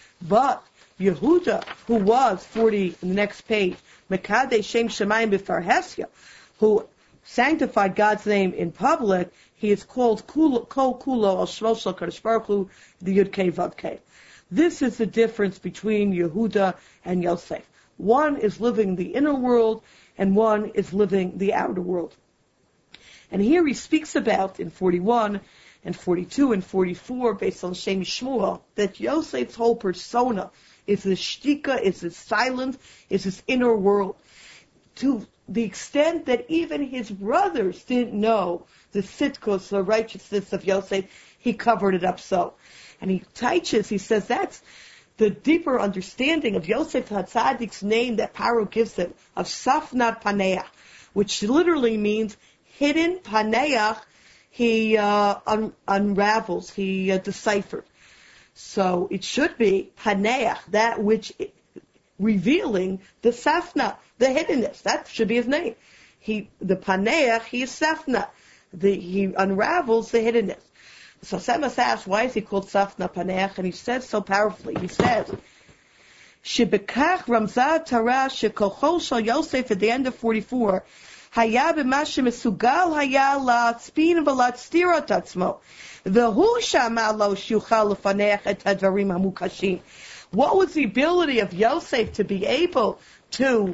But Yehuda, who was 40 in the next page, Mekadei Shem Shemayim B'Farhesya, who sanctified God's name in public, he is called Kol Kulo Al Shmo Shel Kadosh Baruch Hu, the Yud Kei Vav Kei. This is the difference between Yehuda and Yosef. One is living the inner world, and one is living the outer world. And here he speaks about, in 41, and 42 and 44, based on Shem Shmuel, that Yosef's whole persona is his shtika, is his silence, is his inner world, to the extent that even his brothers didn't know the sitkos, the righteousness of Yosef. He covered it up so. And he teaches, he says that's the deeper understanding of Yosef HaTzadik's name that Paro gives him, of Safnat Paneach, which literally means hidden. Paneach, he unravels, he deciphers. So it should be Paneach, that which revealing the Safna, the hiddenness. That should be his name. The Paneach, he is Safna. He unravels the hiddenness. So Semas asks, why is he called Safna Paneach? And he says so powerfully. He says, Shebekach Ramzah Tara Shekochol Shal Yosef at the end of 44, Haya b'mashem mesugal haya la'atzpin v'la'tztira tatzmo, v'hu shama lo shuchal lefanech et hadvarim hamukashim. What was the ability of Yosef to be able to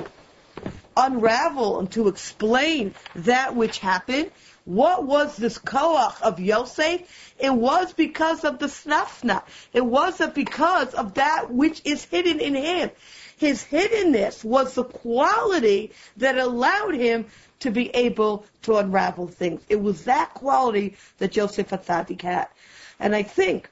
unravel and to explain that which happened? What was this koach of Yosef? It was because of the snafna. It wasn't because of that which is hidden in him. His hiddenness was the quality that allowed him to be able to unravel things. It was that quality that Yosef HaTzadik had. And I think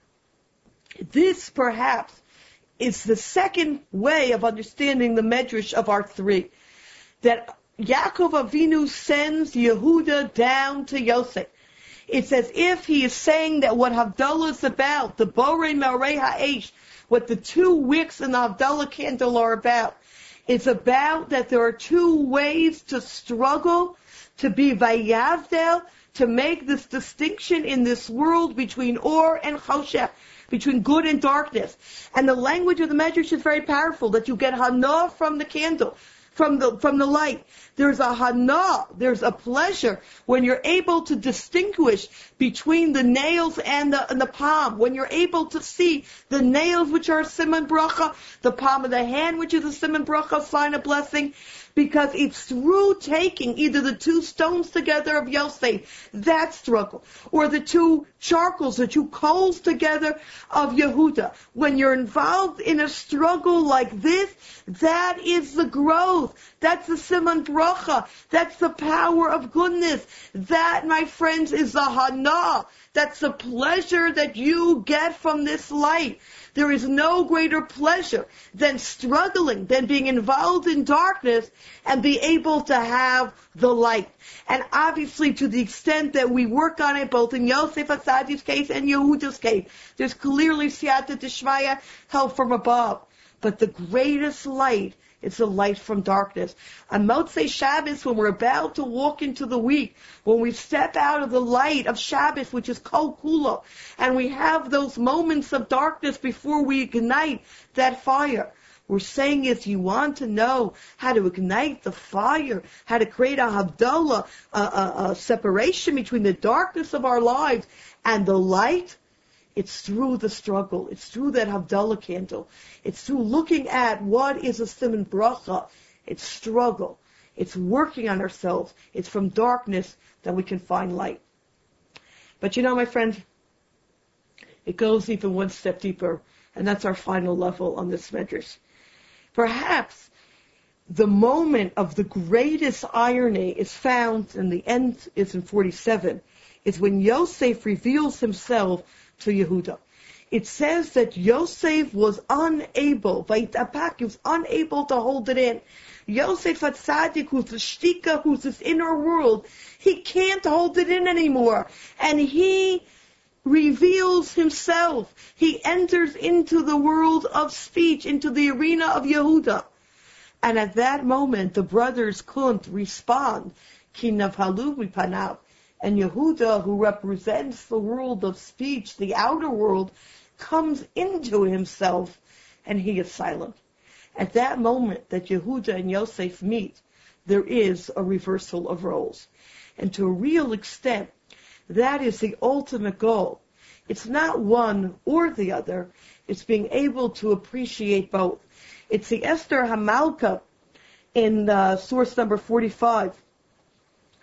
this perhaps is the second way of understanding the medrash of our three. That Yaakov Avinu sends Yehuda down to Yosef. It's as if he is saying that what Havdalah is about, the Borei Marei Ha'esh, what the two wicks in the Havdalah candle are about. It's about that there are two ways to struggle, to be Vayavdel, to make this distinction in this world between Or and Choshech, between good and darkness. And the language of the Medrash is very powerful, that you get Hana from the candle, from the light. There's a hana, there's a pleasure when you're able to distinguish between the nails and the palm, when you're able to see the nails which are a siman bracha, the palm of the hand which is a siman bracha, sign of blessing, because it's through taking either the two stones together of Yosef, that struggle, or the two charcoals, the two coals together of Yehuda. When you're involved in a struggle like this, that is the growth. That's the siman bracha. That's the power of goodness. That, my friends, is the hana. That's the pleasure that you get from this light. There is no greater pleasure than struggling, than being involved in darkness and be able to have the light. And obviously, to the extent that we work on it, both in Yosef HaTzadik's case and Yehuda's case, there's clearly siyata d'shmaya, help from above. But the greatest light is the light from darkness. On Motzei Shabbos, when we're about to walk into the week, when we step out of the light of Shabbos, which is Kol Kulo, and we have those moments of darkness before we ignite that fire, we're saying if you want to know how to ignite the fire, how to create a Havdalah, a separation between the darkness of our lives and the light, it's through the struggle. It's through that Havdalah candle. It's through looking at what is a siman bracha. It's struggle. It's working on ourselves. It's from darkness that we can find light. But you know, my friend, it goes even one step deeper, and that's our final level on this medrash. Perhaps the moment of the greatest irony is found, and the end is in 47, is when Yosef reveals himself to Yehuda. It says that Yosef was unable, Vaitapak, he was unable to hold it in. Yosef HaTzadik, who's the shtika, who's this inner world, he can't hold it in anymore. And he reveals himself. He enters into the world of speech, into the arena of Yehuda. And at that moment, the brothers couldn't respond. Ki navhalu mipanav. And Yehuda, who represents the world of speech, the outer world, comes into himself, and he is silent. At that moment that Yehuda and Yosef meet, there is a reversal of roles. And to a real extent, that is the ultimate goal. It's not one or the other. It's being able to appreciate both. It's the Esther Hamalka in source number 45,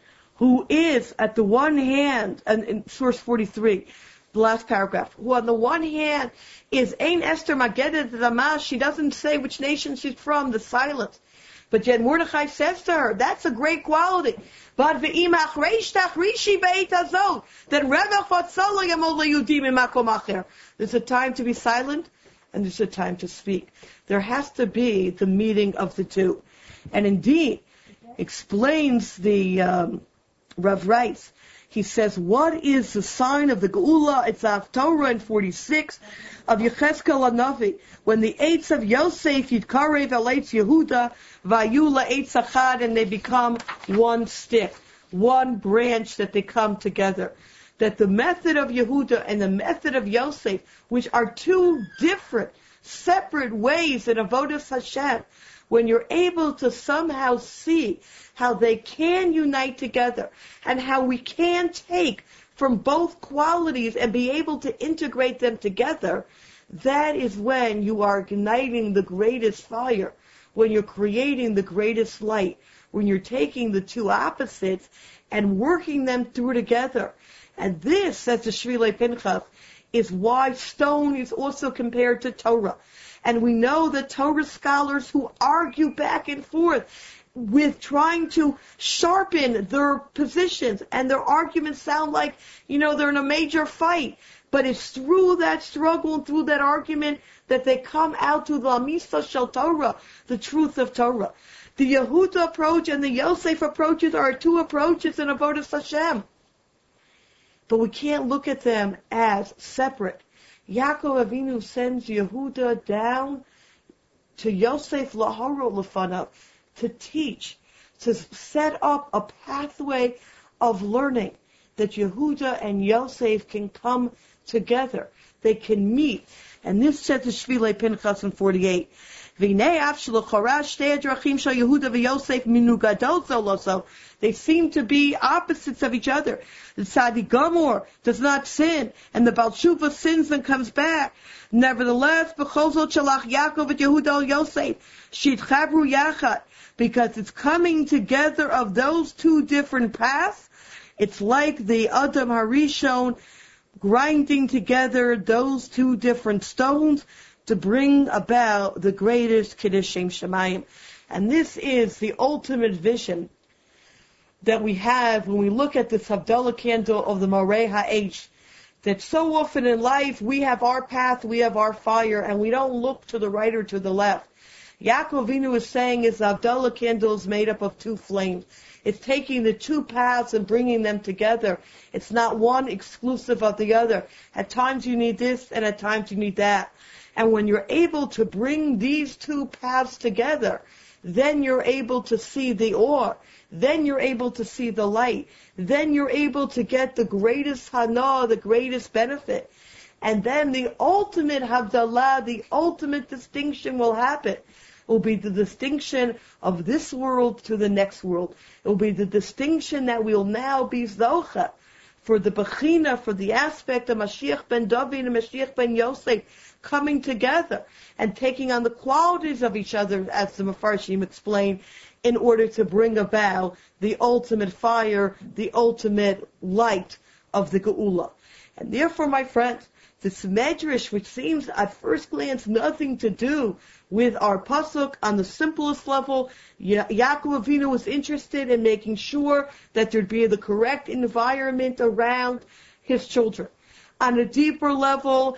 who is at the one hand, and in source 43, the last paragraph, who on the one hand is Ein Esther Magedet Damash, she doesn't say which nation she's from, the silence. But yet Mordechai says to her, that's a great quality. But ve'im achreishtach rishi beit hazot, then revach vatzalo yamol le'yudim imakom acher. There's a time to be silent, and there's a time to speak. There has to be the meeting of the two. And indeed, explains the Rav writes, he says, what is the sign of the Geula? It's Torah in 46 of Yechezkel HaNavi. When the eights of Yosef Yitkarev El Eitz Yehuda, Vayula Eitz Achad, and they become one stick, one branch that they come together. That the method of Yehuda and the method of Yosef, which are two different, separate ways in Avodas Hashem, when you're able to somehow see how they can unite together and how we can take from both qualities and be able to integrate them together, that is when you are igniting the greatest fire, when you're creating the greatest light, when you're taking the two opposites and working them through together. And this, says the Shvilei Pinchas, is why stone is also compared to Torah. And we know that Torah scholars who argue back and forth with trying to sharpen their positions, and their arguments sound like, they're in a major fight. But it's through that struggle and through that argument that they come out to the Amisa Shel Torah, the truth of Torah. The Yehuda approach and the Yosef approaches are two approaches in Avodas Hashem. But we can't look at them as separate. Yaakov Avinu sends Yehuda down to Yosef Laharo Lefanav to teach, to set up a pathway of learning that Yehuda and Yosef can come together. They can meet. And this said to Shvilei Pinchas in 48. They seem to be opposites of each other. The Tzadi Gomor does not sin, and the Baal Tshuva sins and comes back. Nevertheless, B'chol Shalach Yaakov et Yehuda Yosef Shitchabru Yachad, because it's coming together of those two different paths. It's like the Adam Harishon grinding together those two different stones to bring about the greatest Kiddushem Shemayim. And this is the ultimate vision that we have when we look at this Havdalah candle of the Moreh HaEsh, that so often in life we have our path, we have our fire, and we don't look to the right or to the left. Yaakov Avinu is saying is the Havdalah candle is made up of two flames. It's taking the two paths and bringing them together. It's not one exclusive of the other. At times you need this, and at times you need that. And when you're able to bring these two paths together, then you're able to see the or. Then you're able to see the light. Then you're able to get the greatest hana, the greatest benefit. And then the ultimate Havdalah, the ultimate distinction will happen. It will be the distinction of this world to the next world. It will be the distinction that we'll now be Zocha for the Bechina, for the aspect of Mashiach ben David and Mashiach ben Yosef coming together and taking on the qualities of each other, as the Mefarshim explain, in order to bring about the ultimate fire, the ultimate light of the Geula. And therefore, my friends, this medrash, which seems at first glance nothing to do with our pasuk, on the simplest level, Yaakov Avinu was interested in making sure that there'd be the correct environment around his children. On a deeper level,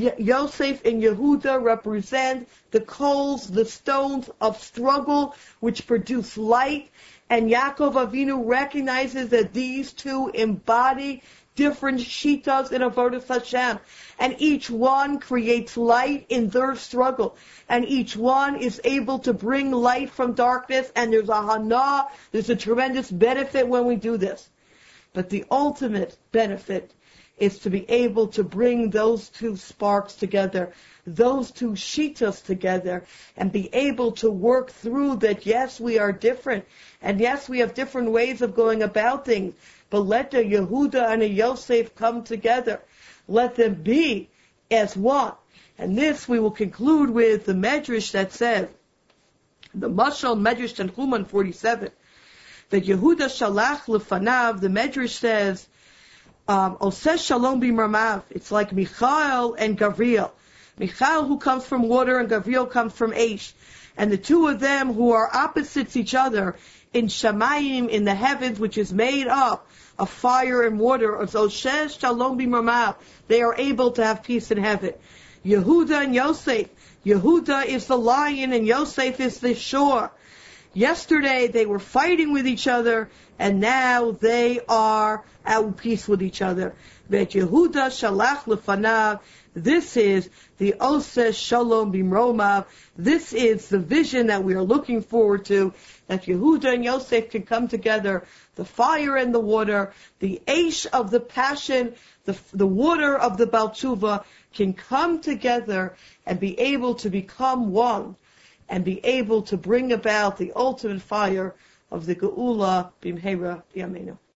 Yosef and Yehuda represent the coals, the stones of struggle, which produce light. And Yaakov Avinu recognizes that these two embody different shitas in Avodas Hashem. And each one creates light in their struggle. And each one is able to bring light from darkness. And there's a hana, there's a tremendous benefit when we do this. But the ultimate benefit is to be able to bring those two sparks together, those two shitas together, and be able to work through that. Yes, we are different, and yes, we have different ways of going about things, but let a Yehuda and a Yosef come together. Let them be as one. And this we will conclude with the medrash that says, the Mashal Medrash Tanchuman 47, That Yehuda shalach lefanav, the Medrash says, Oseh shalom b'marmav. It's like Michael and Gavriel. Michael, who comes from water, and Gavriel comes from Eish. And the two of them, who are opposites each other in Shamayim, in the heavens, which is made up of fire and water, of Oseh shalom b'marmav, they are able to have peace in heaven. Yehuda and Yosef. Yehuda is the lion, and Yosef is the shore. Yesterday they were fighting with each other, and now they are at peace with each other. Vet Yehuda shalach lefanav. This is the Oseh Shalom Bimromav. This is the vision that we are looking forward to, that Yehuda and Yosef can come together, the fire and the water, the Eish of the passion, the water of the Baal Tshuva can come together and be able to become one, and be able to bring about the ultimate fire of the Geula Bimheira B'Yameinu.